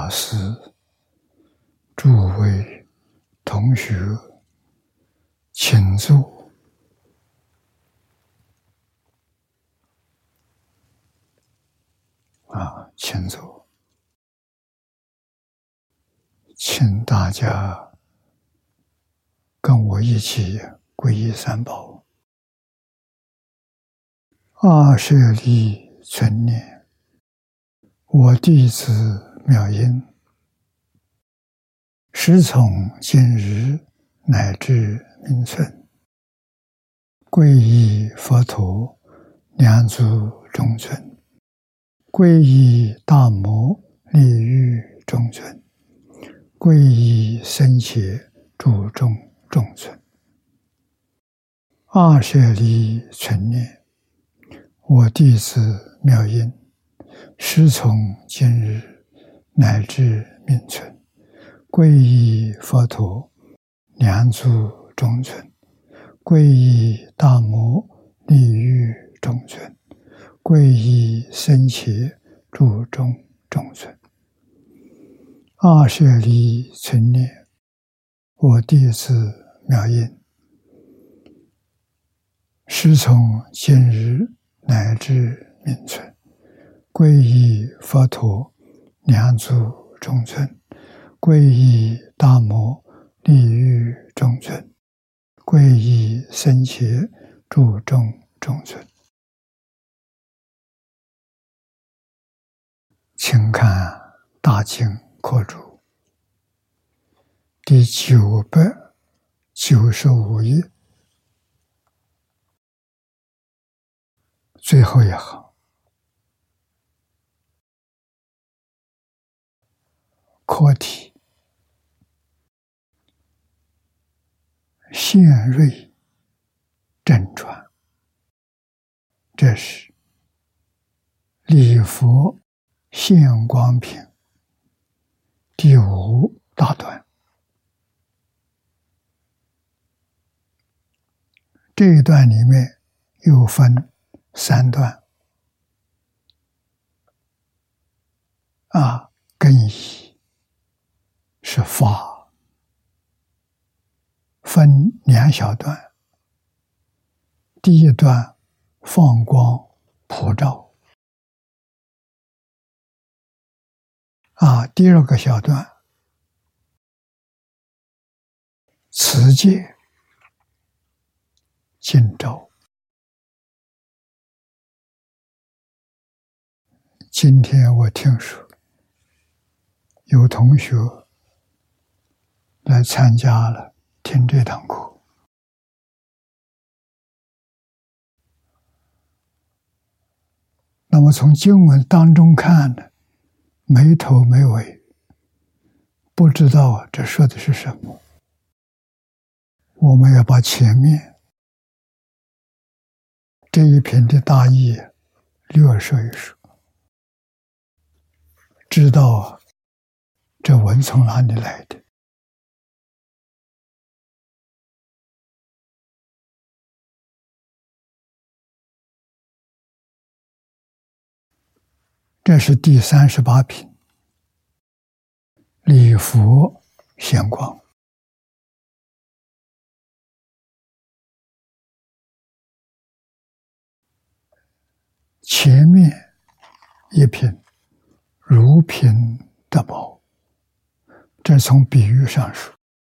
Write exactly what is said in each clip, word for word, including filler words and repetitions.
法师、诸位同学，请坐。啊，请坐。请大家跟我一起皈依三宝。二舍利存念，我弟子妙音，时从今日乃至明存，皈依佛陀，两足中尊；皈依大摩，利欲中尊；皈依僧伽，注重中尊。二舍利存念，我弟子妙音，时从今日乃至明存，皈依佛陀，两足中尊；皈依大摩，利欲中尊；皈依僧伽，注重中尊。二舍利存念，我弟子妙音，时从今日乃至明存，皈依佛陀，两足中尊；皈依大摩，利欲中尊；皈依僧伽，注重中尊。请看大经课注第九百九十五页最后一行，课题现瑞正传，这是礼佛现光品第五大段。这一段里面又分三段啊，更一是法，分两小段。第一段放光普照啊，第二个小段持戒今照。今天我听说有同学来参加了听这堂课，那么从经文当中看呢，没头没尾，不知道这说的是什么。我们要把前面这一篇的大意略说一说，知道这文从哪里来的。这是第三十八品，礼佛现光。前面一品如品得宝，这从比喻上说，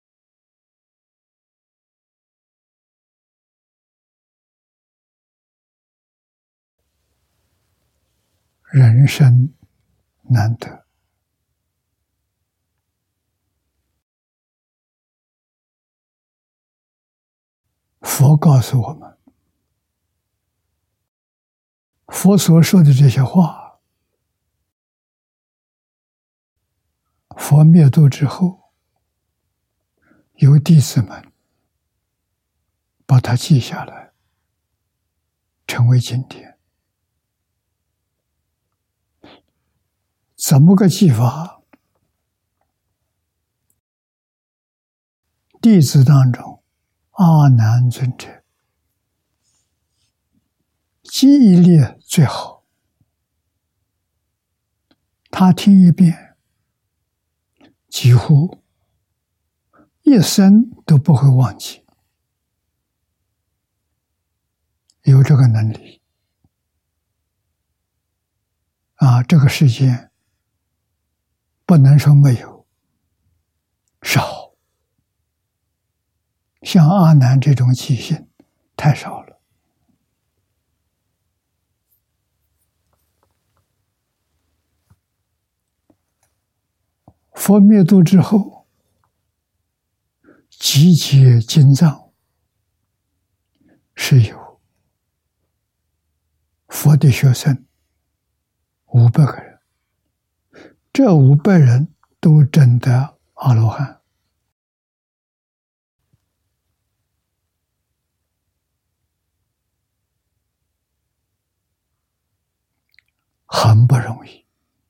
人生难得，佛告诉我们，佛所说的这些话，佛灭度之后，有弟子们把它记下来，成为经典。怎么个记法？弟子当中，阿难尊者记忆力最好，他听一遍几乎一生都不会忘记，有这个能力啊！这个世间不能说没有，少，像阿难这种记性太少了。佛灭度之后，集结经藏是有佛的学生五百个人，这五百人都证得阿罗汉，很不容易。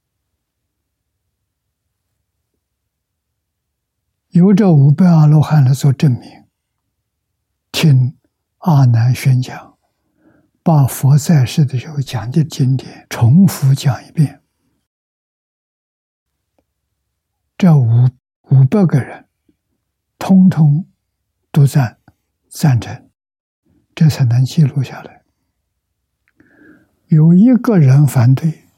由这五百阿罗汉来做证明，听阿难宣讲，把佛在世的时候讲的经典重复讲一遍，这五五百个人通通都赞赞成，这才能记录下来。有一个人反对，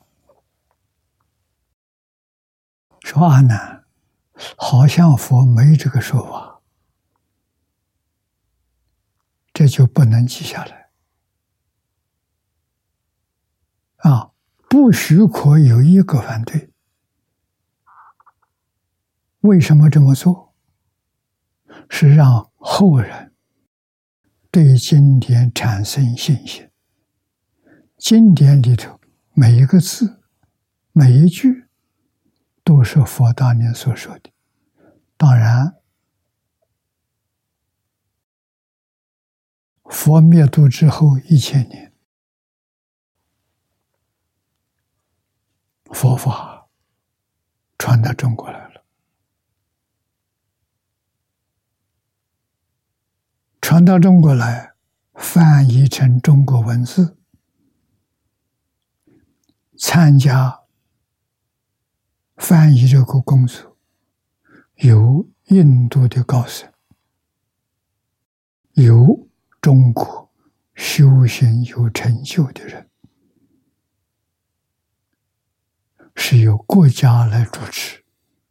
说阿难，好像佛没这个说法，这就不能记下来啊！不许可有一个反对。为什么这么做？是让后人对经典产生信心。经典里头每一个字、每一句都是佛当年所说的。当然，佛灭度之后一千年，佛法传到中国来了。传到中国来，翻译成中国文字，参加翻译这个工作有印度的高僧，有中国修行有成就的人，是由国家来主持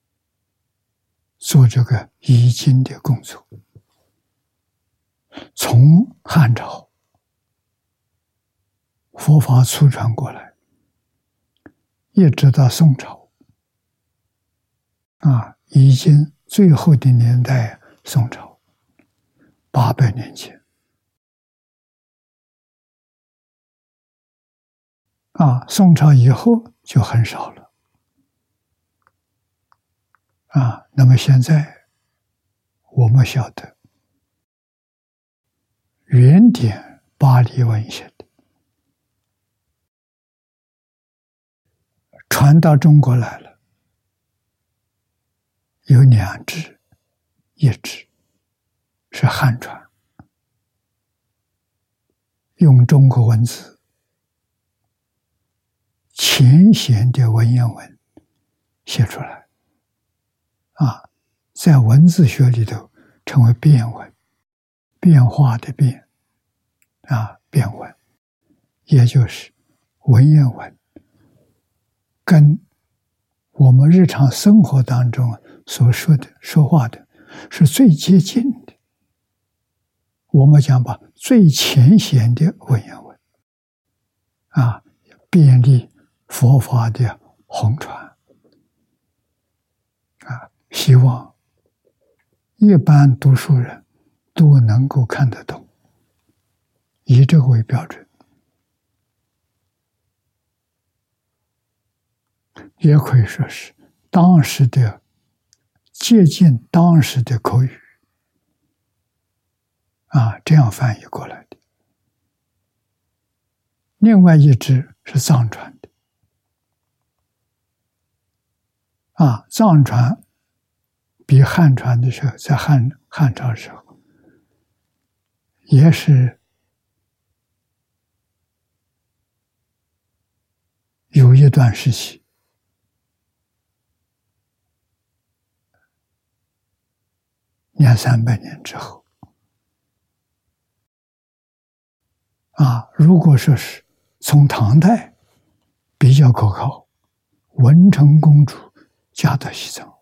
做这个译经的工作。从汉朝佛法初传过来，一直到宋朝啊，已经最后的年代，宋朝八百年前啊，宋朝以后就很少了啊。那么现在我们晓得，原点巴黎文写的，传到中国来了，有两支，一支是汉传，用中国文字浅显的文言文写出来啊，在文字学里头称为变文，变化的变啊，变文，也就是文言文跟我们日常生活当中所说的说话的是最接近的，我们讲吧，最浅显的文言文啊，便利佛法的弘传啊，希望一般读书人都能够看得懂，以这个为标准，也可以说是当时的接近当时的口语啊，这样翻译过来的。另外一支是藏传的啊，藏传比汉传的时候，在汉汉朝的时候，也是有一段时期两三百年之后。啊，如果说是从唐代比较可靠，文成公主嫁到西藏，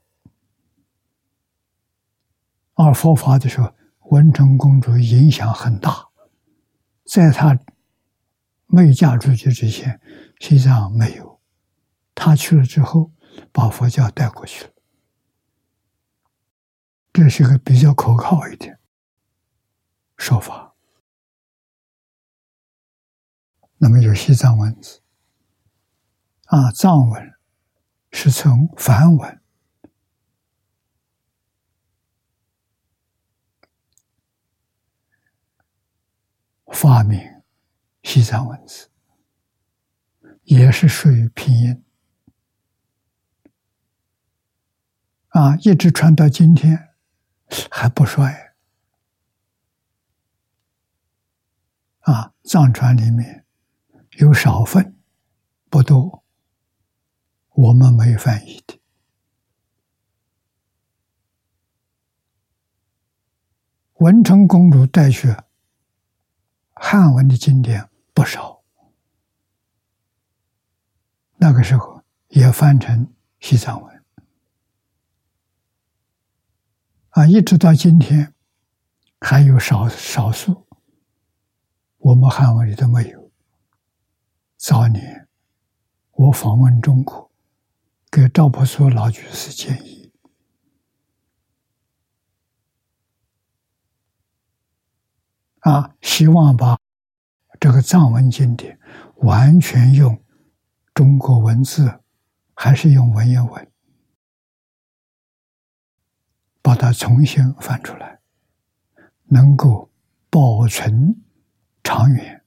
而佛法的时候，文成公主影响很大，在她没嫁出去之前，西藏没有，她去了之后，把佛教带过去了，这是个比较可靠一点说法。那么有西藏文字啊，藏文是从梵文发明西藏文字，也是属于拼音啊，一直传到今天还不衰啊。藏传里面有少分不多，我们没翻译的。文成公主带去汉文的经典不少，那个时候也翻成西藏文啊，一直到今天还有少少数我们汉文里都没有。早年我访问中国，给赵朴初老居士建议，啊，希望把这个藏文经典完全用中国文字，还是用文言文，把它重新翻出来，能够保存长远。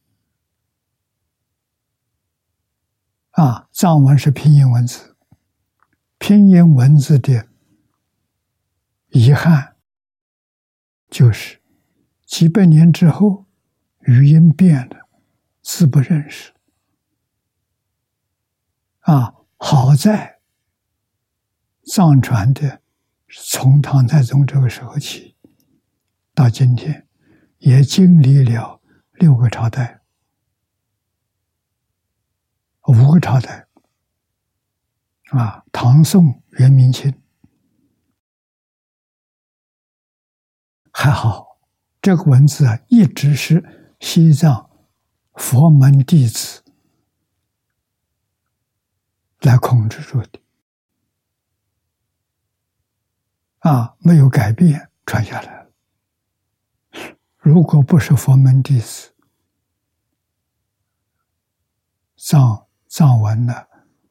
啊，藏文是拼音文字，拼音文字的遗憾就是几百年之后语音变了，字不认识。啊，好在藏传的从唐太宗这个时候起到今天，也经历了六个朝代，五个朝代啊，唐宋元明清，还好这个文字啊，一直是西藏佛门弟子来控制住的啊，没有改变，传下来了。如果不是佛门弟子，藏藏文呢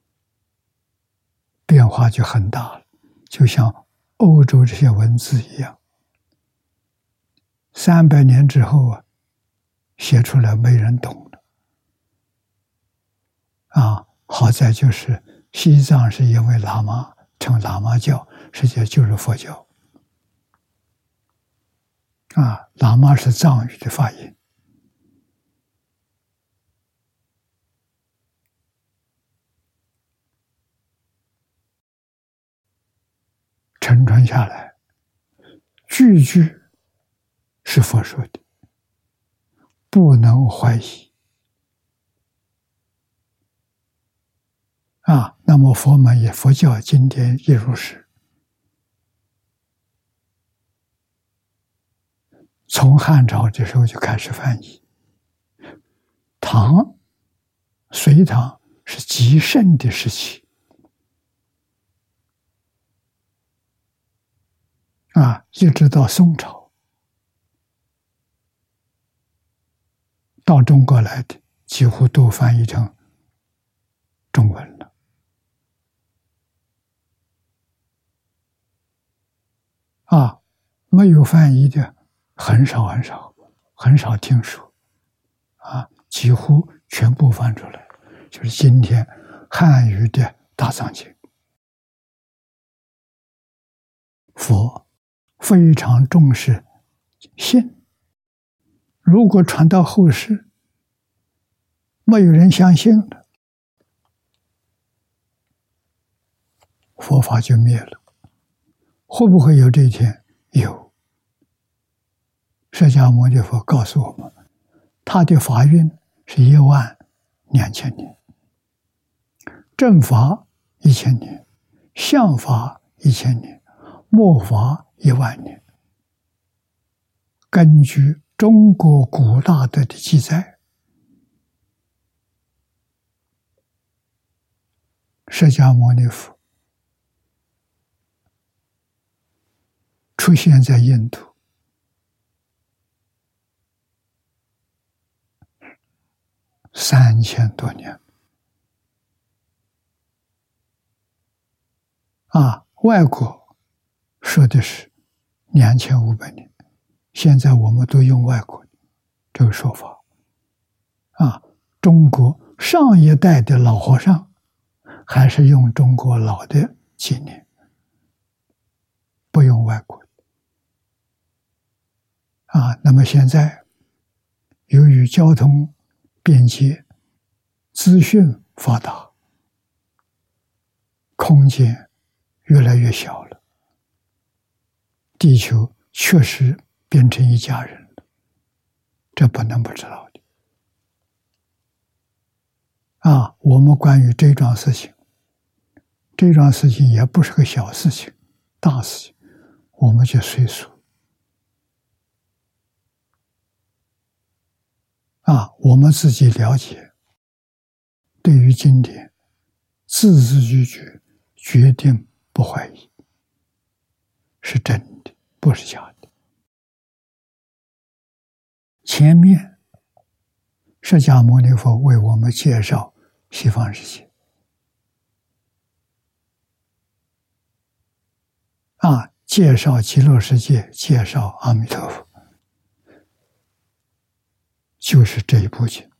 变化就很大了，就像欧洲这些文字一样，三百年之后啊，写出来没人懂了。啊，好在就是西藏是因为喇嘛成喇嘛教，实际上就是佛教。啊，喇嘛是藏语的发音。沉传下来，句句是佛说的，不能怀疑。啊，那么佛门也佛教经典也如是。从汉朝的时候就开始翻译，唐、隋唐是极盛的时期。啊，一直到宋朝，到中国来的几乎都翻译成中文了。啊，没有翻译的很少很少，很少听说。啊，几乎全部翻出来，就是今天汉语的大藏经。佛非常重视信，如果传到后世，没有人相信了，佛法就灭了。会不会有这一天？有， 释迦牟尼佛告诉我们，他的法运是一万两千年，正法一千年，相法一千年，末法一万年。根据中国古大德的记载，释迦牟尼佛出现在印度三千多年啊，外国说的是两千五百年，现在我们都用外国这个说法啊。中国上一代的老和尚还是用中国老的纪年，不用外国啊。那么现在由于交通便捷，资讯发达，空间越来越小了，地球确实变成一家人了，这不能不知道的啊。我们关于这桩事情，这桩事情也不是个小事情，大事情，我们就随俗啊。我们自己了解，对于经典字字句句决定不怀疑，是真的，不是假的。前面释迦牟尼佛为我们介绍西方世界啊，介绍极乐世界，介绍阿弥陀佛，就是这一部经。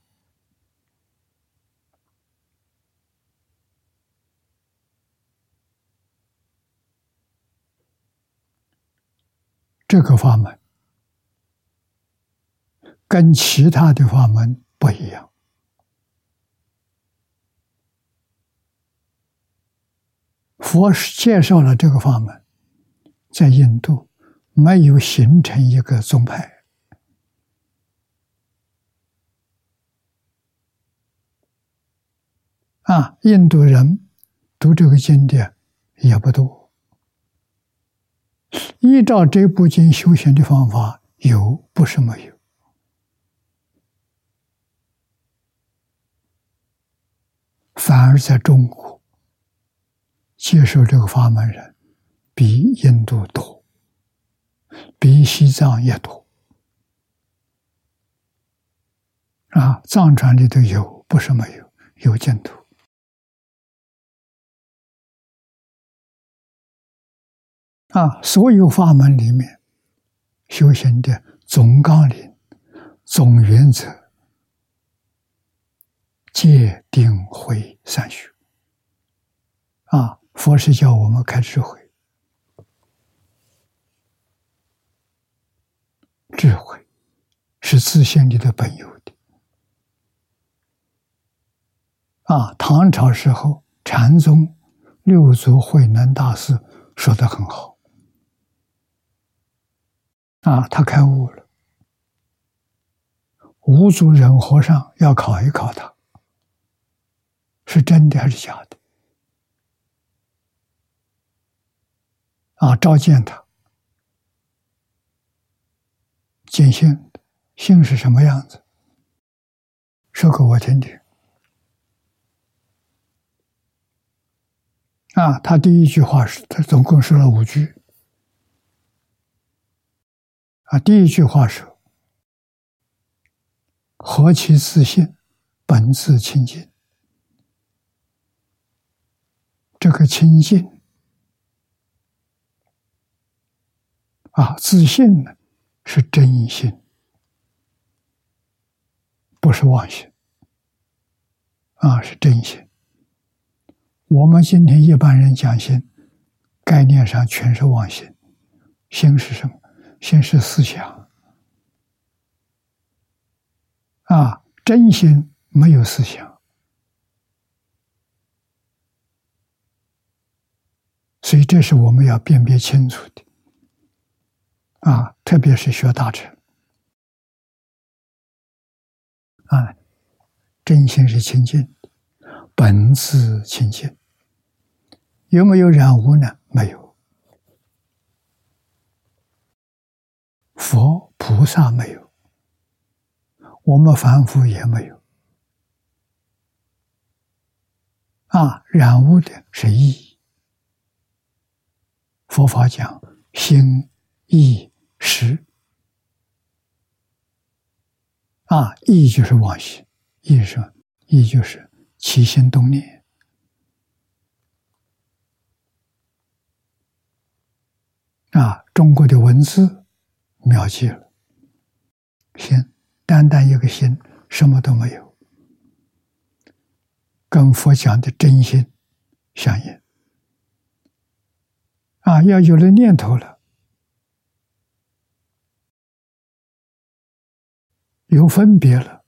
这个法门跟其他的法门不一样，佛介绍了这个法门，在印度没有形成一个宗派啊，印度人读这个经典也不多，依照这部经修行的方法有，不是没有。反而在中国接受这个法门人比印度多，比西藏也多啊，藏传里头有，不是没有，有净土啊。所有法门里面修行的总纲领、总原则，戒定慧三学啊。佛是叫我们开智慧，智慧是自性里的本有的啊。唐朝时候禅宗六祖慧能大师说得很好啊，他开悟了，五祖忍和尚要考一考他，是真的还是假的啊？召见他，见性，性是什么样子？说给我听听啊。他第一句话是，他总共说了五句啊。第一句话是何其自性，本自清净。这个清净啊，自性呢是真性，不是妄性啊，是真性。我们今天一般人讲心，概念上全是妄心。心是什么？心是思想啊，真心没有思想。所以这是我们要辨别清楚的啊，特别是学大乘啊，真心是清净的，本自清净。有没有染污呢？没有。佛菩萨没有，我们凡夫也没有。啊，染污的是意。佛法讲心、意、识。啊，意就是妄心，意是什么？意就是起心动念。啊，中国的文字描记了心，单单一个心，什么都没有，跟佛讲的真心相应。啊，要有了念头了，有分别了，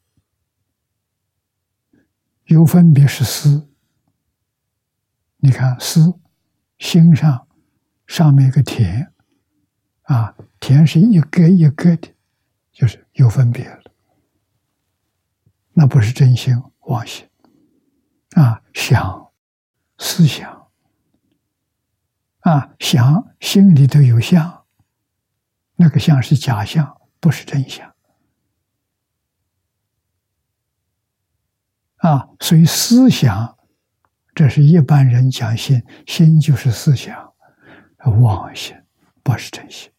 有分别是思。你看思，心上上面一个田，啊，田是一个一个的，就是有分别了，那不是真心妄心。啊，想思想，啊，想心里头有相，那个相是假相，不是真相。啊，所以思想，这是一般人讲心，心就是思想，妄心不是真心。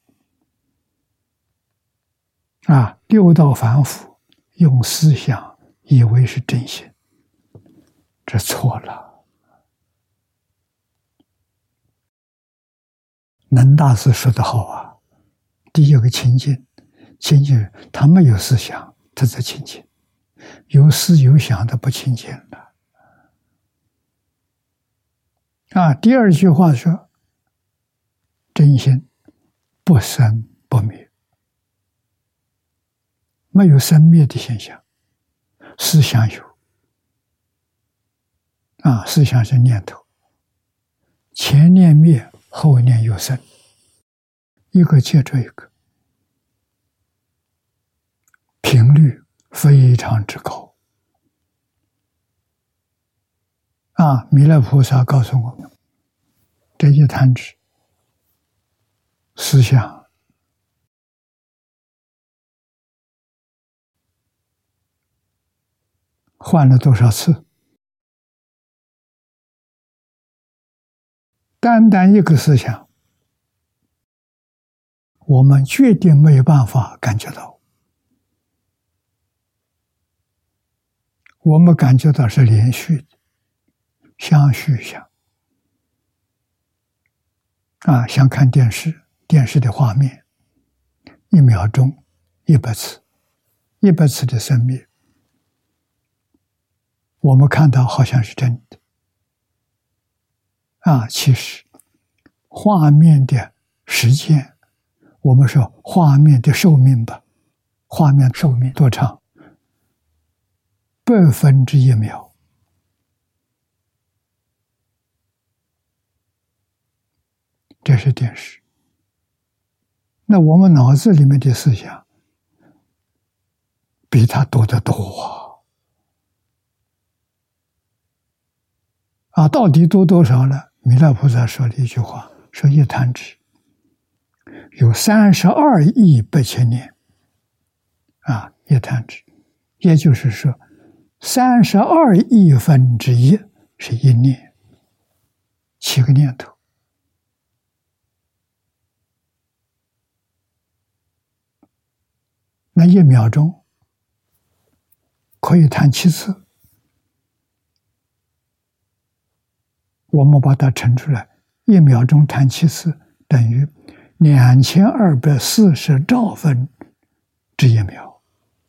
啊，六道凡夫用思想以为是真心，这错了。能大师说得好啊，第一个清净，清净他没有思想，他在清净；有思有想的不清净了。啊，第二句话说，真心不生不灭，没有生灭的现象，思想有。啊，思想是念头，前念灭，后念有生，一个接着一个，频率非常之高。啊，弥勒菩萨告诉我们，这一弹指思想换了多少次？单单一个思想，我们决定没有办法感觉到。我们感觉到是连续的，相续相。啊，像看电视，电视的画面，一秒钟一百次，一百次的生灭，我们看到好像是真的。啊，其实画面的时间，我们说画面的寿命吧，画面寿命多长？百分之一秒。这是电视。那我们脑子里面的思想比它多得多啊！啊，到底多多少呢？弥勒菩萨说了一句话，说一弹指有三十二亿八千年。啊，一弹指，也就是说，三十二亿分之一是一念，七个念头。那一秒钟可以弹七次，我们把它乘出来，一秒钟弹七次，等于两千二百四十兆分之一秒。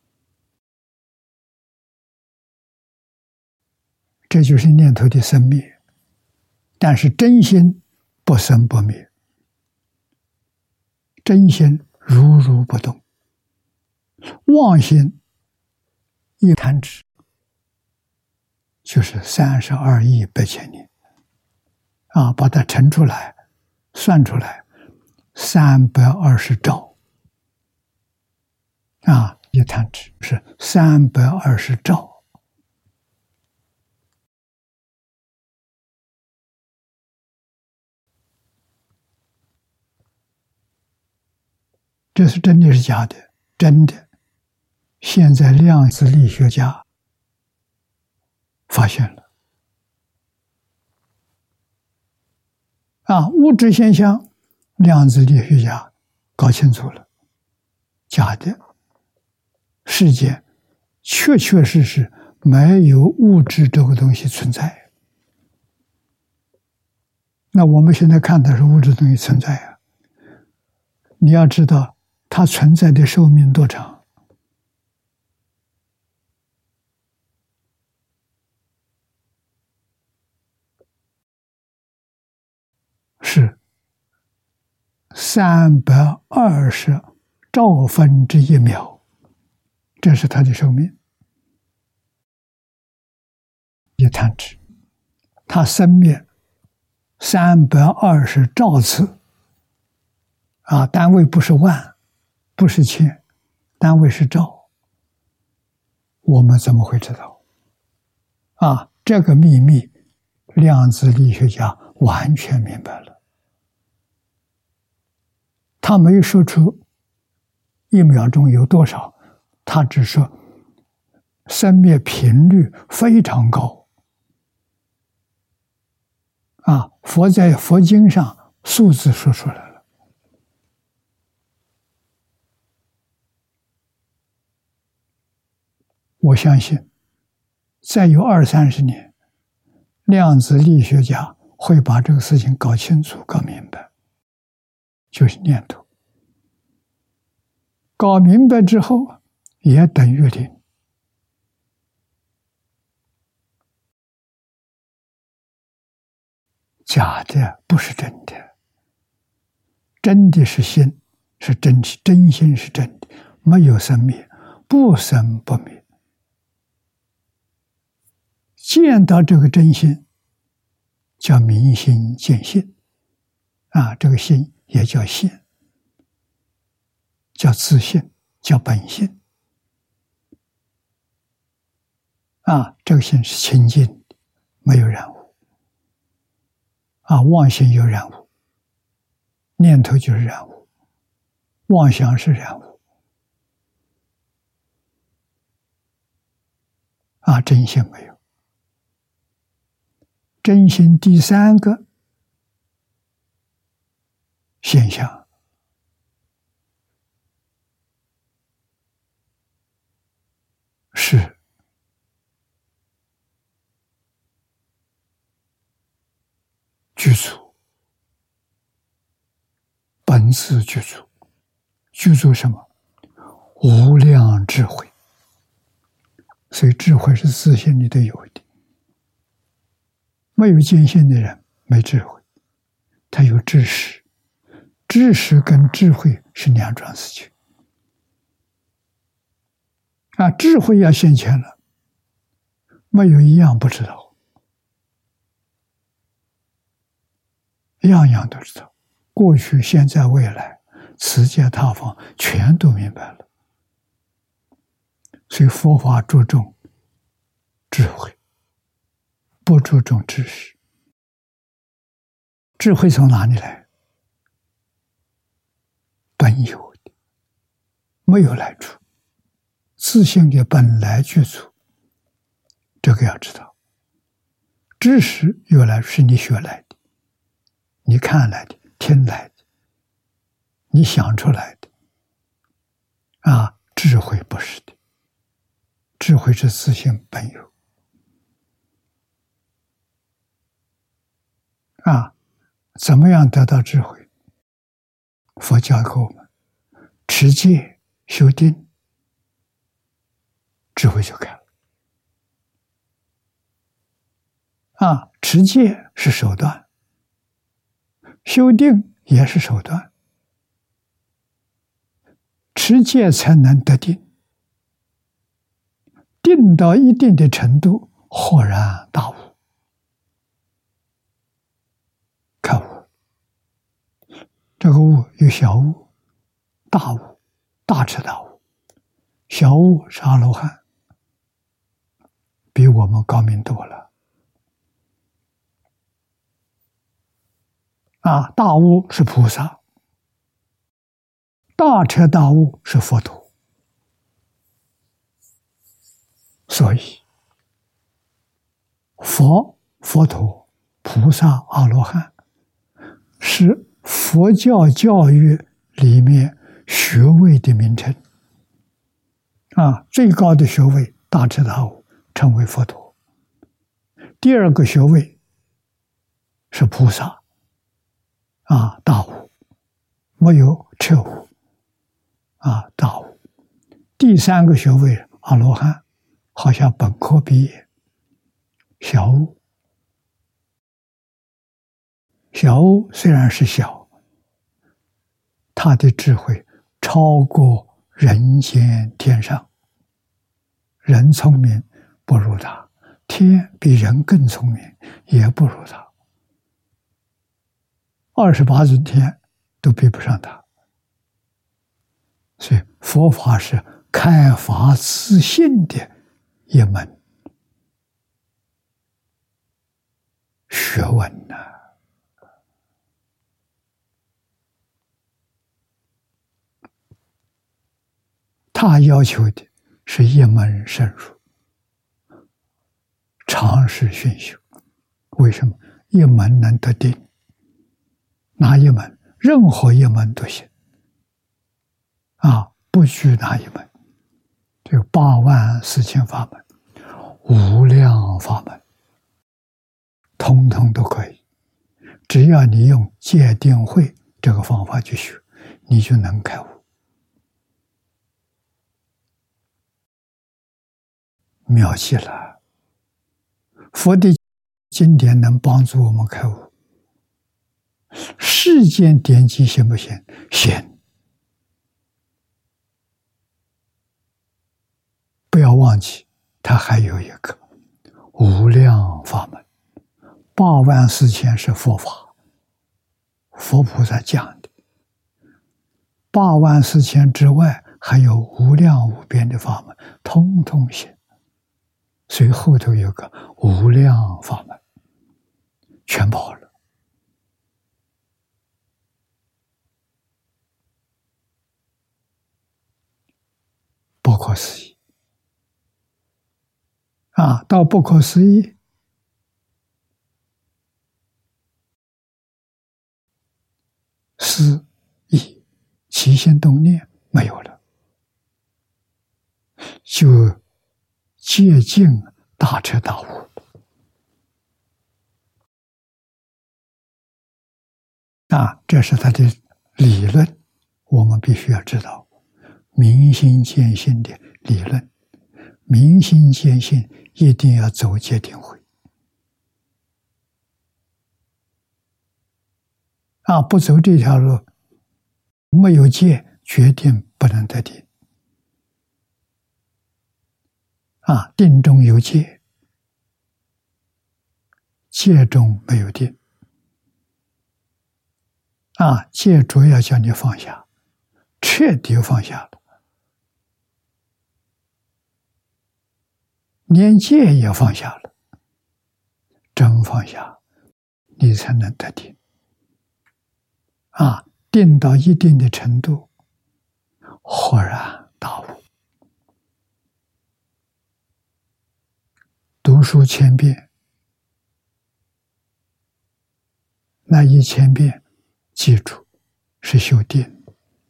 这就是念头的生灭，但是真心不生不灭，真心如如不动。妄心一弹指就是三十二亿八千年啊，把它乘出来，算出来三百二十兆啊，一弹指是三百二十兆。这是真的是假的？真的。现在量子力学家发现了啊，物质现象，量子力学家搞清楚了，假的。世界确确实实没有物质这个东西存在。那我们现在看的是物质东西存在啊，你要知道它存在的寿命多长？是三百二十兆分之一秒，这是它的寿命。一弹指，它生灭三百二十兆次，啊，单位不是万，不是千，单位是兆。我们怎么会知道？啊，这个秘密，量子力学家完全明白了。他没说出一秒钟有多少，他只说生灭频率非常高。啊，佛在佛经上数字说出来了。我相信，再有二三十年，量子力学家会把这个事情搞清楚、搞明白。就是念头，搞明白之后也等于零。假的不是真的，真的是心，是真气，真心是真的，没有生灭，不生不灭。见到这个真心，叫明心见性，啊，这个心也叫性，叫自性，叫本性。啊，这个心是清净的，没有染污。啊，妄心有染污，念头就是染污，妄想是染污。啊，真心没有。真心第三个现象是具足，本自具足。具足什么？无量智慧。所以智慧是自信里的有的。没有见性的人没智慧，他有知识。知识跟智慧是两桩事情。啊，智慧要现前了，没有一样不知道，样样都知道，过去、现在、未来，此界他方，全都明白了。所以佛法注重智慧，不注重知识。智慧从哪里来？本有的，没有来处。自性的本来具足，这个要知道。知识原来是你学来的，你看来的，听来的，你想出来的。啊，智慧不是的，智慧是自性本有。啊，怎么样得到智慧？佛教给我们持戒修定，智慧就开了。啊，持戒是手段，修定也是手段。持戒才能得定，定到一定的程度，豁然大悟，开悟。这个悟有小悟、大悟、大彻大悟。小悟是阿罗汉， 比我们高明多了。啊，大悟是菩萨，大彻大悟是佛陀，所以佛、佛陀、菩萨、阿罗汉是佛教教育里面学位的名称。啊，最高的学位大彻大悟称为佛陀，第二个学位是菩萨，啊，大悟，没有彻悟，啊，大悟。第三个学位阿罗汉，好像本科毕业，小悟。小悟虽然是小，他的智慧超过人间天上，人聪明不如他，天比人更聪明也不如他，二十八尊天都比不上他。所以佛法是开发自信的一门学问呐、啊。他要求的是一门深入，长时熏修。为什么？一门能得定，哪一门？任何一门都行。啊，不拘哪一门，这个八万四千法门，无量法门，通通都可以。只要你用戒定慧这个方法去学，你就能开悟。妙极了！佛的经典能帮助我们开悟，世间典籍行不行？行。不要忘记，它还有一个无量法门，八万四千是佛法，佛菩萨讲的。八万四千之外，还有无量无边的法门，通通行。所以后头有个无量法门，全包了。不可思议啊！到不可思议，思意起心动念没有了，就接近大彻大悟。啊，这是他的理论，我们必须要知道。明心见性的理论，明心见性一定要走戒定慧。啊，不走这条路，没有戒，决定不能得定。啊，定中有戒，戒中没有定。啊，戒主要叫你放下，彻底放下了，连戒也放下了，真放下，你才能得定。啊，定到一定的程度，豁然大悟。读书千遍，那一千遍记住是修定。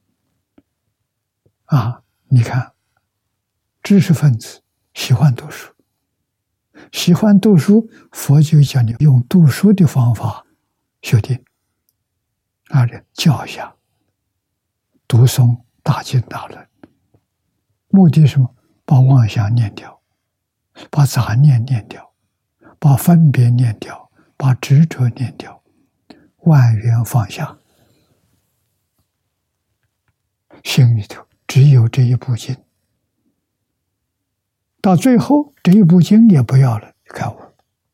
啊，你看，知识分子喜欢读书，喜欢读书，佛就叫你用读书的方法修定。啊，教一下，读诵大经大论，目的是什么？把妄想念掉，把杂念念掉，把分别念掉，把执着念掉，万缘放下。心里头只有这一部经，到最后这一部经也不要了，开悟。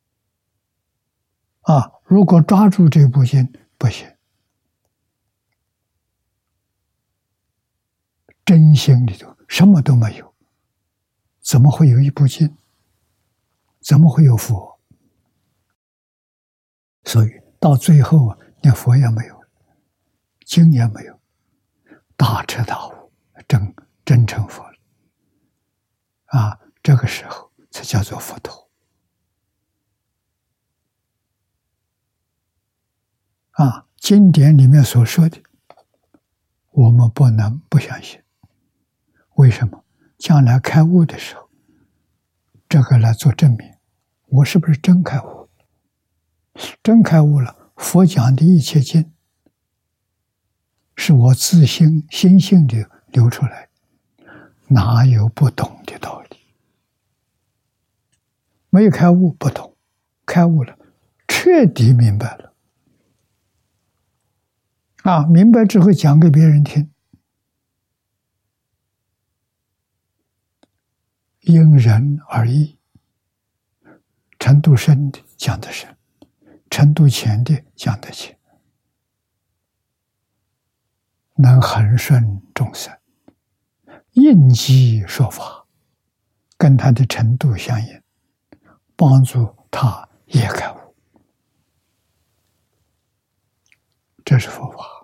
啊，如果抓住这部经不行，真心里头什么都没有，怎么会有一部经？ 怎么会有佛？所以到最后啊，连佛也没有，经也没有，大彻大悟，真真成佛了啊！这个时候才叫做佛陀啊！经典里面所说的，我们不能不相信。为什么？将来开悟的时候，这个来做证明，我是不是真开悟？真开悟了，佛讲的一切经，是我自心心性的流出来，哪有不懂的道理？没有开悟不懂，开悟了，彻底明白了。啊，明白之后讲给别人听，因人而异，程度深的讲得深，程度浅的讲得浅，能恒顺众生，应机说法，跟他的程度相应，帮助他也开悟，这是佛法。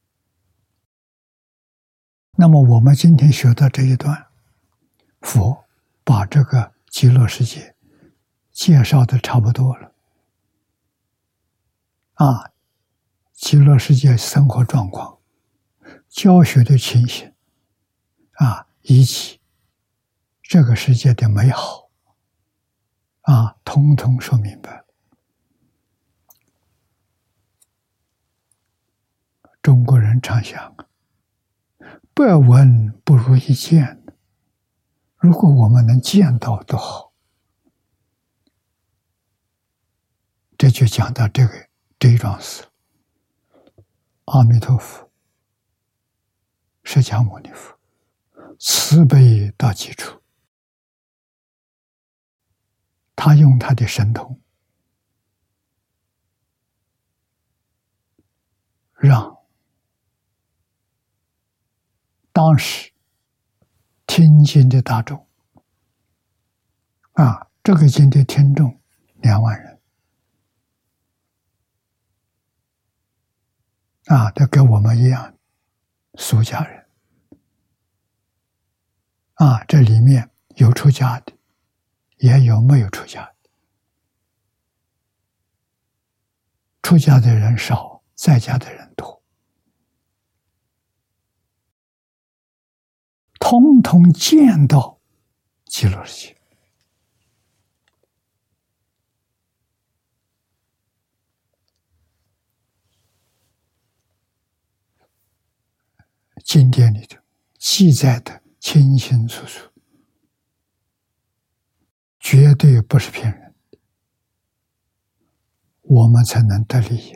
那么我们今天学到这一段，佛把这个极乐世界介绍的差不多了啊，极乐世界生活状况、教学的情形啊，以及这个世界的美好啊，统统说明白了。中国人常想，百闻不如一见，如果我们能见到多好。这就讲到这个这一桩事，阿弥陀佛、释迦牟尼佛慈悲到极处，他用他的神通，让当时听经的大众啊，这个经的听众两万人啊，都跟我们一样，俗家人啊，这里面有出家的，也有没有出家的。出家的人少，在家的人多，通通见到极乐世界。经典里头记载的清清楚楚，绝对不是骗人的，我们才能得利益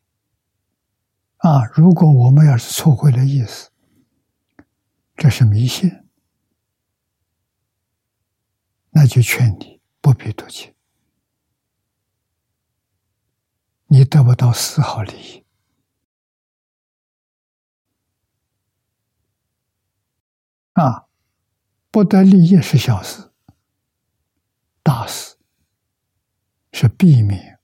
啊！如果我们要是错会了意思，这是迷信，那就劝你不必多见，你得不到丝毫利益啊！不得利益是小事，大事是避免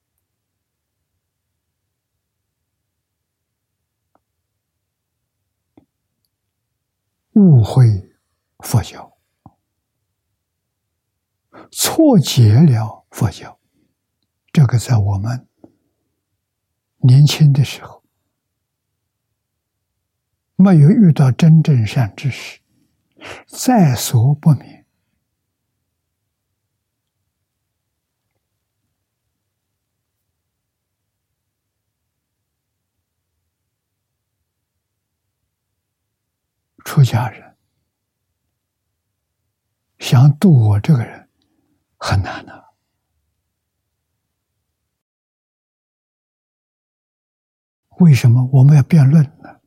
误会佛教，错解了佛教。这个在我们年轻的时候没有遇到真正善知识，在所不免。出家人想度我这个人很难的、啊。为什么我们要辩论呢？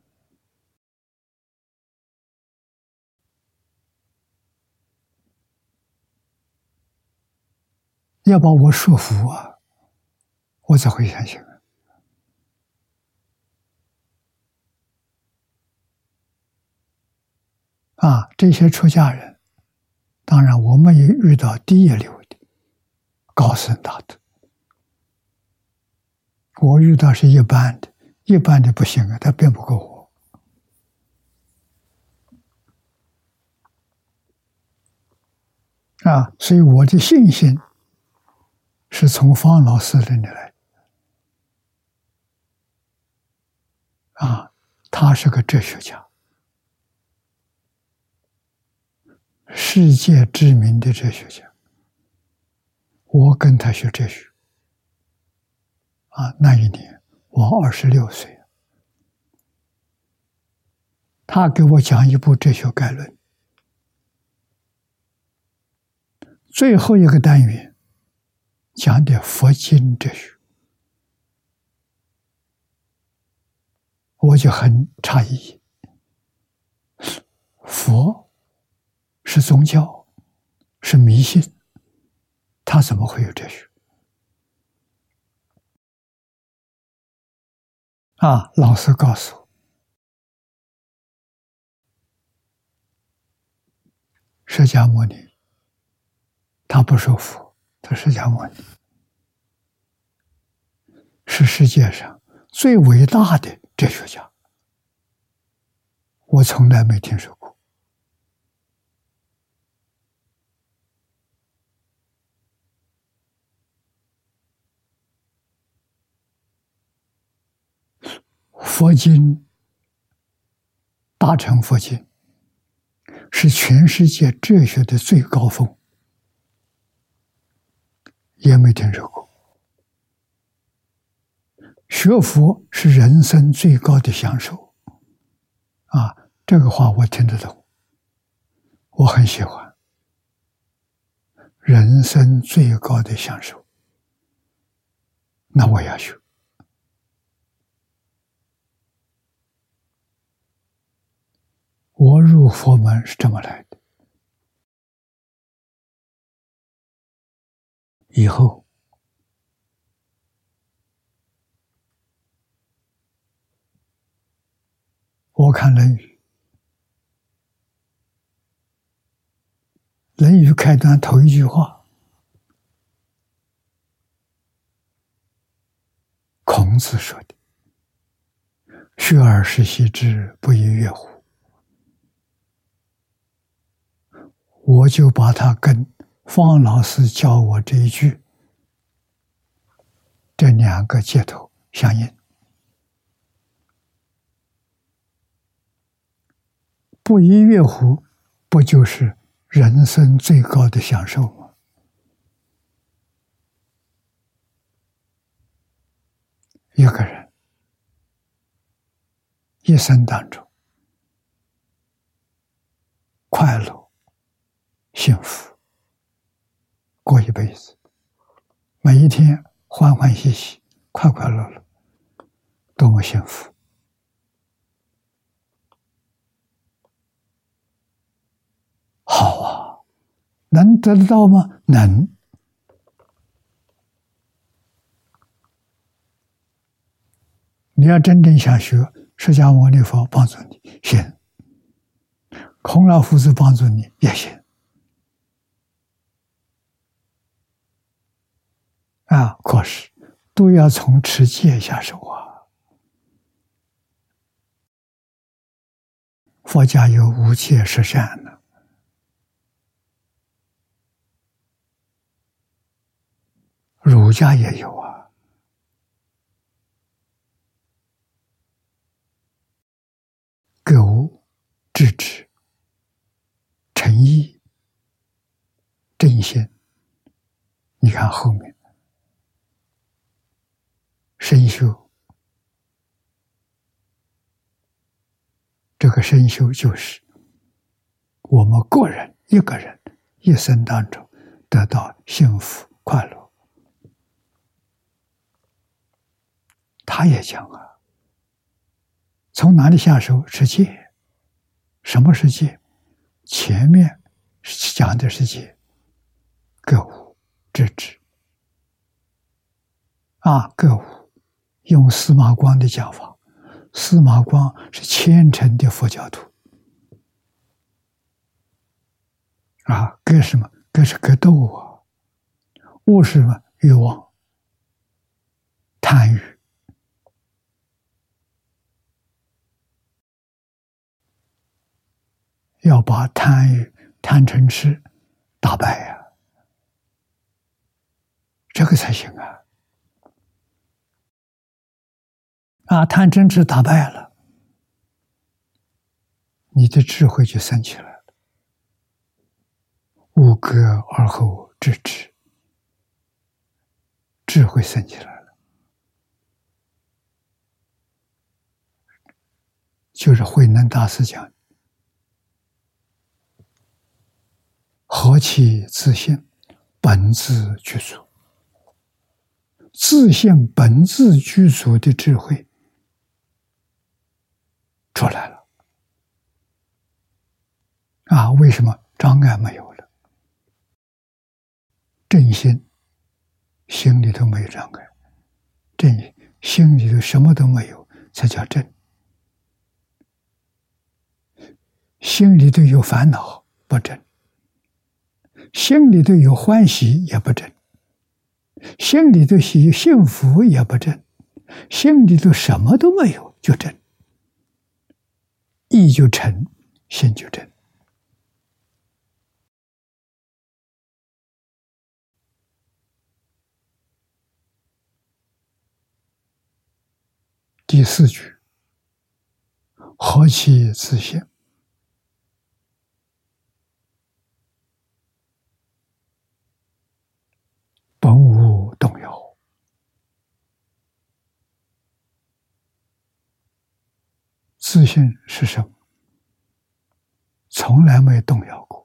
要把我说服啊，我才会相信。啊，这些出家人，当然我们也遇到第一流的， 高僧大德。我遇到是一般的，一般的不行啊，他辩不过我。啊，所以我的信心是从方老师那里来。啊，他是个哲学家，世界知名的哲学家。我跟他学哲学。啊，那一年我二十六岁，他给我讲一部哲学概论，最后一个单元讲的佛经哲学，我就很诧异，佛是宗教，是迷信，他怎么会有哲学？啊，老师告诉我，释迦牟尼他不说佛，他释迦牟尼是世界上最伟大的哲学家，我从来没听说过。佛经，大乘佛经是全世界哲学的最高峰，也没听说过。学佛是人生最高的享受，啊，这个话我听得懂，我很喜欢。人生最高的享受，那我要学。我入佛门是这么来的。以后我看《论语》，《论语》开端头一句话，孔子说的：“学而时习之，不亦说乎？”我就把它跟方老师教我这一句，这两个接头相应。不亦说乎，不就是人生最高的享受吗？一个人一生当中快乐幸福过一辈子，每一天欢欢喜喜快快乐乐，多么幸福。好啊，能得得到吗？能。你要真正想学，释迦牟尼佛帮助你行，孔老夫子帮助你也行。啊，可是都要从持戒下手啊。佛家有无戒十善呢，儒家也有啊。格物、致知、诚意、正心，你看后面身修，这个身修就是我们个人一个人一生当中得到幸福快乐。他也讲啊，从哪里下手？是戒。什么是戒？前面讲的是戒，格物致知啊，格物。用司马光的讲法，司马光是虔诚的佛教徒啊，格什么？格是格斗啊。 物是什么？欲望、贪欲。要把贪欲、贪嗔痴打败呀、啊，这个才行啊！啊，贪嗔痴打败了，你的智慧就升起来了。无格而后知之，智慧升起来了，就是慧能大师讲。何其自性，本自具足。自性本自具足的智慧出来了啊！为什么障碍没有了？正心，心里头没有障碍，正心里头什么都没有，才叫正。心里头有烦恼，不正。心里头有欢喜也不正，心里头有幸福也不正，心里头什么都没有就正，意就成，心就正。第四句，何其自性。本无动摇，自性是什么？从来没有动摇过。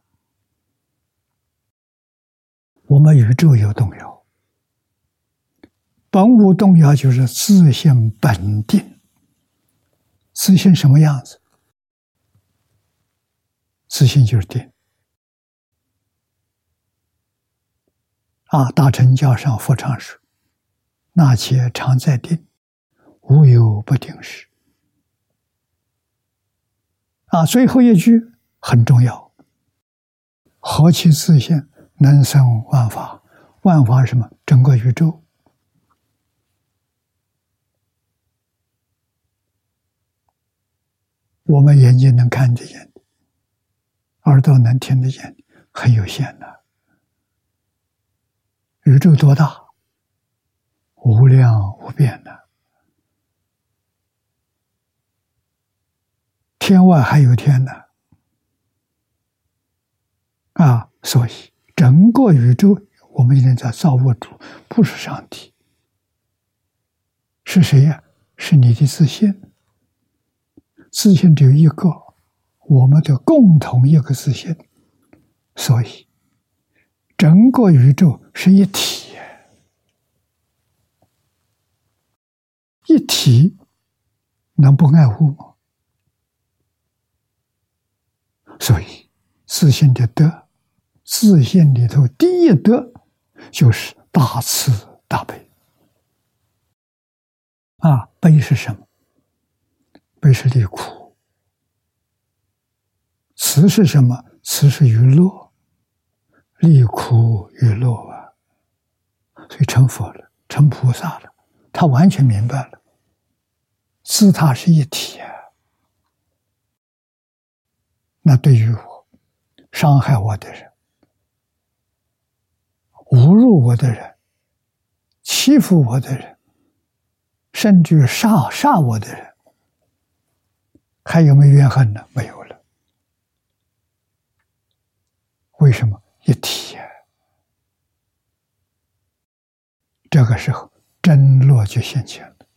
我们宇宙有动摇，本无动摇就是自性本定。自性什么样子？自性就是定。啊，大乘教上佛常说：“那且常在定，无有不定时。”啊，最后一句很重要：“何其自性，能生万法。”万法是什么？整个宇宙。我们眼睛能看得见的，耳朵能听得见的，很有限的。宇宙多大？无量无边的。天外还有天呢。啊，所以整个宇宙，我们现在叫造物主，不是上帝，是谁呀？是你的自信。自信只有一个，我们的共同一个自信，所以整个宇宙是一体。一体能不爱护吗？所以自信的德，自信里头第一德就是大慈大悲。啊，悲是什么？悲是离苦。慈是什么？慈是娱乐，离苦娱乐啊。所以成佛了，成菩萨了，他完全明白了，自他是一体啊。那对于我伤害我的人、侮辱我的人、欺负我的人，甚至杀杀我的人，还有没有怨恨呢？没有了。为什么？一体啊。这个时候真乐就现前了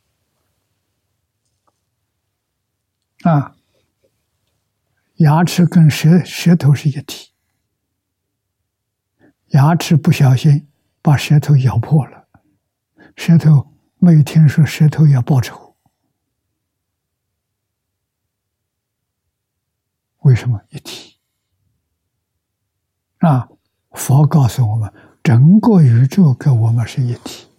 啊！牙齿跟舌舌头是一体，牙齿不小心把舌头咬破了，舌头没有听说舌头要报仇。为什么？一体啊！佛告诉我们，整个宇宙跟我们是一体，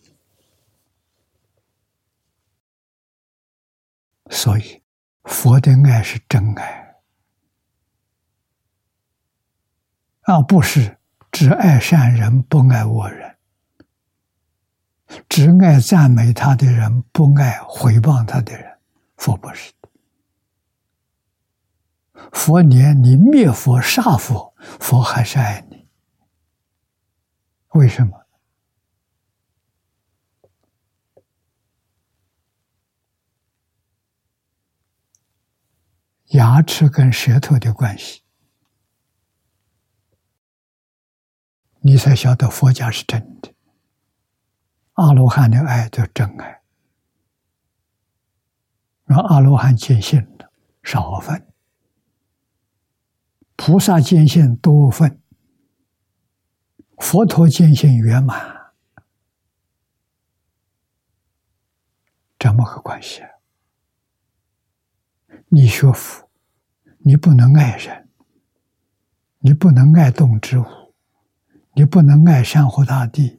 所以佛的爱是真爱啊，不是只爱善人，不爱恶人；只爱赞美他的人，不爱毁谤他的人。佛不是的。佛念你灭佛杀佛，佛还是爱你。为什么？牙齿跟舌头的关系，你才晓得佛家是真的。阿罗汉的爱叫真爱，而阿罗汉见性的少分，菩萨见性多分，佛陀见性圆满，这么个关系啊。你学佛，你不能爱人，你不能爱动植物，你不能爱山河大地。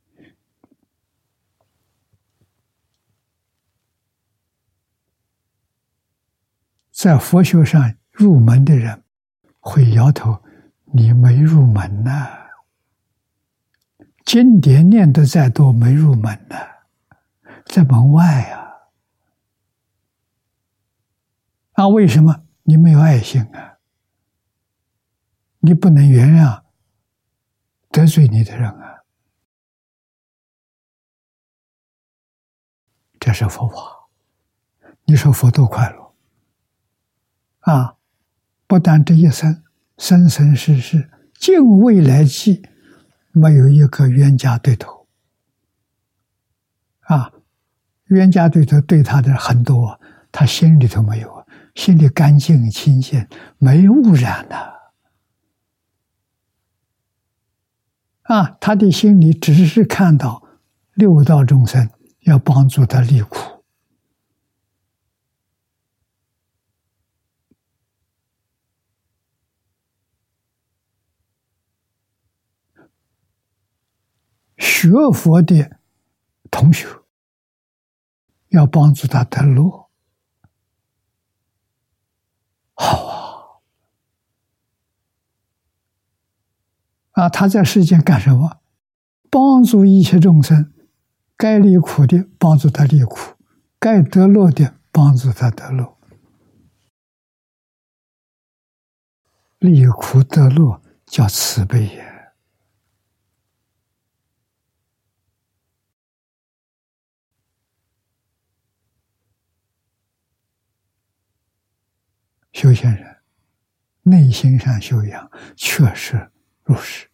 在佛学上入门的人会摇头，你没入门呐、啊，经典念得再多没入门呐、啊，在门外啊。啊，为什么？你没有爱心啊，你不能原谅得罪你的人啊。这是佛法。你说佛多快乐啊！不但这一生生生世世尽未来际没有一个冤家对头啊，冤家对头对他的很多，他心里头没有，心里干净清净，没污染的啊，他的心里只是看到六道众生要帮助他离苦。学佛的同学要帮助他得乐，好啊！啊，他在世间干什么？帮助一切众生，该离苦的帮助他离苦，该得乐的帮助他得乐，离苦得乐叫慈悲也。修行人内心上修养确实如是，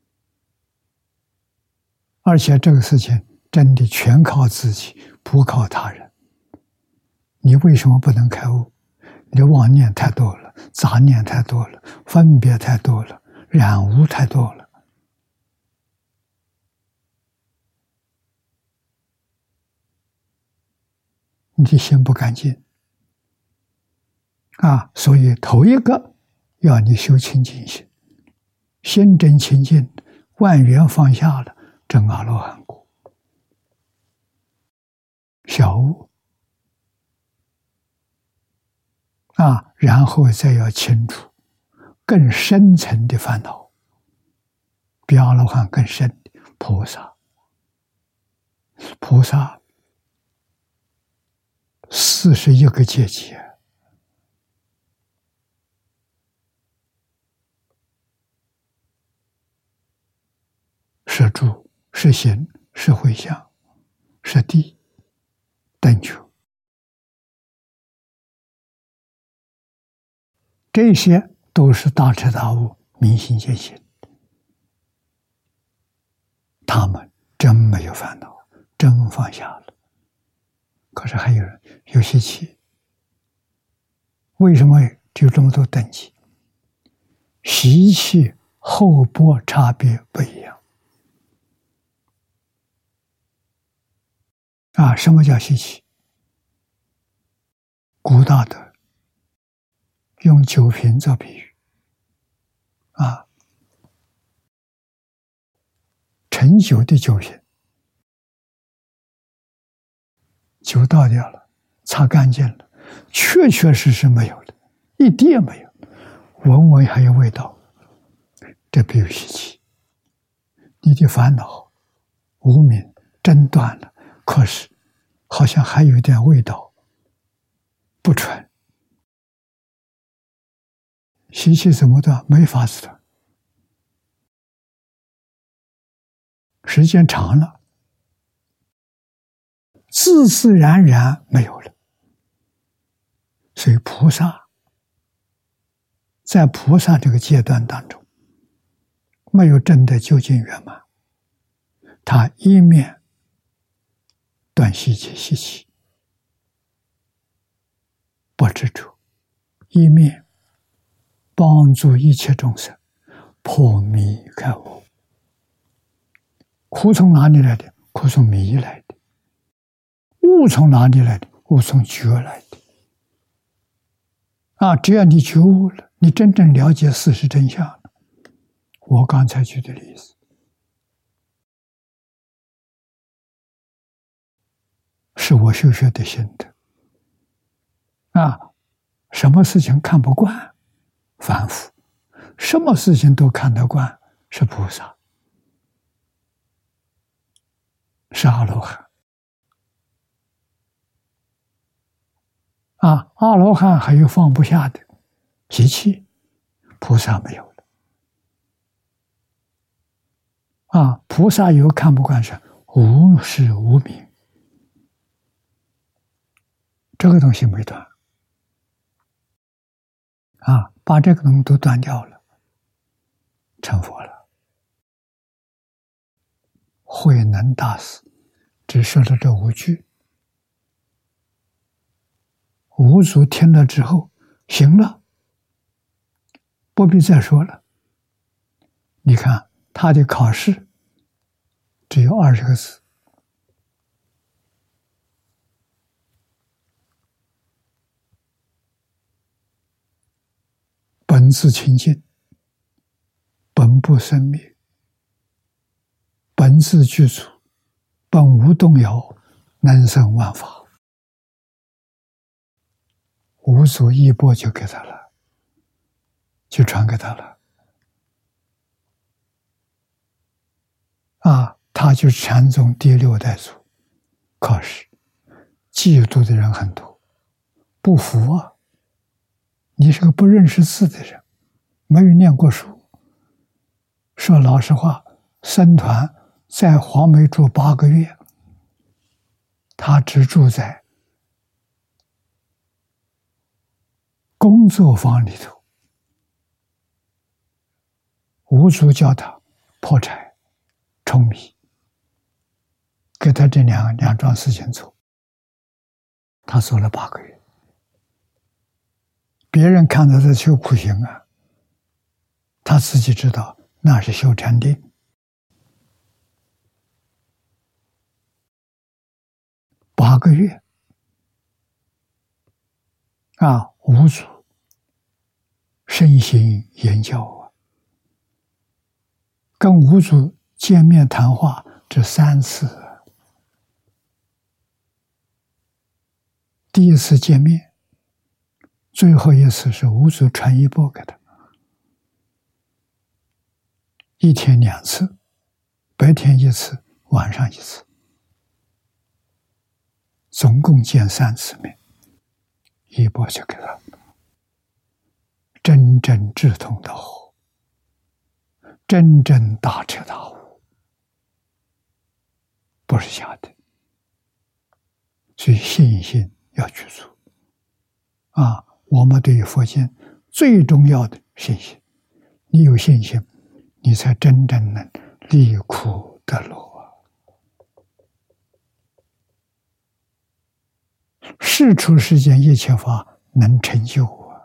而且这个事情真的全靠自己，不靠他人。你为什么不能开悟？你妄念太多了，杂念太多了，分别太多了，染污太多了。你的心不干净啊，所以头一个要你修清净心，心真清净，万缘放下了，证阿罗汉果。小悟啊，然后再要清楚更深层的烦恼，比阿罗汉更深的菩萨。菩萨四十一个阶级，是住，是行，是回向，是地，等觉，这些都是大彻大悟、明心见性。他们真没有烦恼，真放下了。可是还有人有习气，为什么就这么多等级？习气厚薄差别不一样。啊，什么叫习气？古大德用酒瓶做比喻，啊，盛酒的酒瓶，酒倒掉了，擦干净了，确确实实没有了，一滴也没有，闻闻还有味道，这比喻习气你的烦恼无明真断了，可是好像还有点味道，不纯。习气怎么断？没法子断。时间长了，自自然然没有了。所以菩萨在菩萨这个阶段当中，没有真的究竟圆满，他一面断习气习气不执着，一面帮助一切众生破迷开悟。苦从哪里来的？苦从迷来的。悟从哪里来的？悟从觉来的。啊，只要你觉悟了，你真正了解事实真相了。我刚才举的例子，是我修学的心得。啊，什么事情看不惯，凡夫；什么事情都看得惯，是菩萨，是阿罗汉。啊，阿罗汉还有放不下的习气，菩萨没有了。啊，菩萨有看不惯是无始无明，这个东西没断。啊，把这个东西都断掉了，成佛了。慧能大师只说了这五句，五祖听了之后，行了，不必再说了。你看他的考试只有二十个字，本自清净，本不生灭，本自具足，本无动摇，能生万法。五祖一钵就给他了，就传给他了。啊，他就是禅宗第六代祖。可是嫉妒的人很多，不服啊！你是个不认识字的人，没有念过书。说老实话，僧团在黄梅住八个月，他只住在工作坊里头。五祖叫他破柴舂米，给他这两两桩事情做，他做了八个月。别人看到他修苦行啊，他自己知道那是修禅定。八个月啊，五祖身心言教啊，跟五祖见面谈话这三次。第一次见面，最后一次是五祖传一钵给他，一天两次，白天一次，晚上一次，总共见三次面，一钵就给他，真正志同道合，真正大彻大悟，不是假的。所以信心要具足啊！我们对于佛经最重要的信心，你有信心，你才真正能离苦得乐啊！世出世间一切法能成就啊！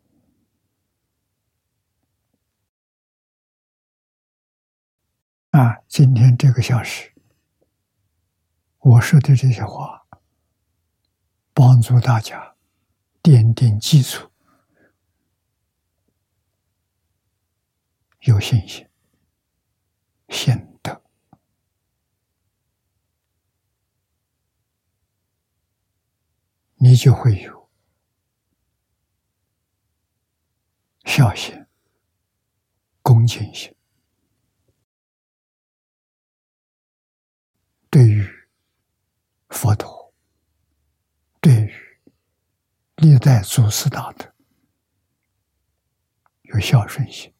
啊，今天这个小时我说的这些话，帮助大家奠定基础，有信心，信德，你就会有孝心、恭敬心。 历代祖师大德有孝顺心，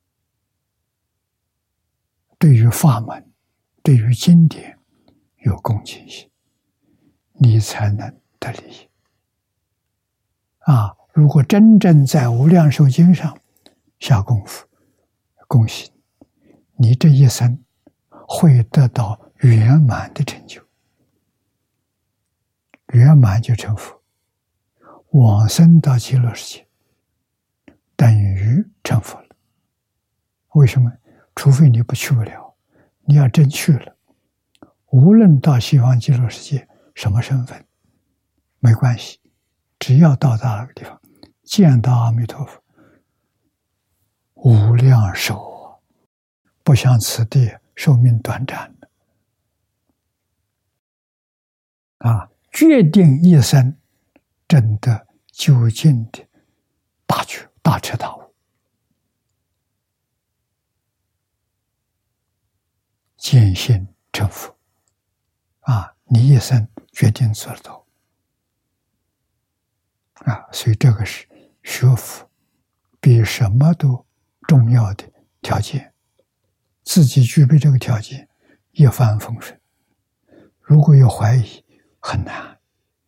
对于法门、对于经典有恭敬心，你才能得利益。啊，如果真正在无量寿经上下功夫，恭喜你，你这一生会得到圆满的成就。圆满就成佛，往生到极乐世界，等于成佛了。为什么？除非你不去不了，你要真去了，无论到西方极乐世界什么身份没关系，只要到达那个地方，见到阿弥陀佛，无量寿，不像此地寿命短暂的啊，决定一生真的究竟的大觉大彻大悟，见性成佛啊！你一生决定做得到啊！所以这个是学佛比什么都重要的条件，自己具备这个条件，一帆风顺。如果有怀疑，很难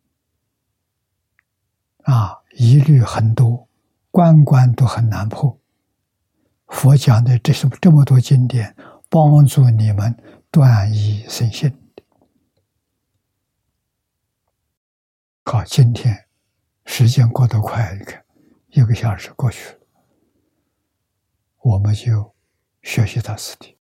啊，疑虑很多，关关都很难破。佛讲的这是这么多经典，帮助你们断疑生信的。好，今天时间过得快，你看一个小时过去了，我们就学习到此地。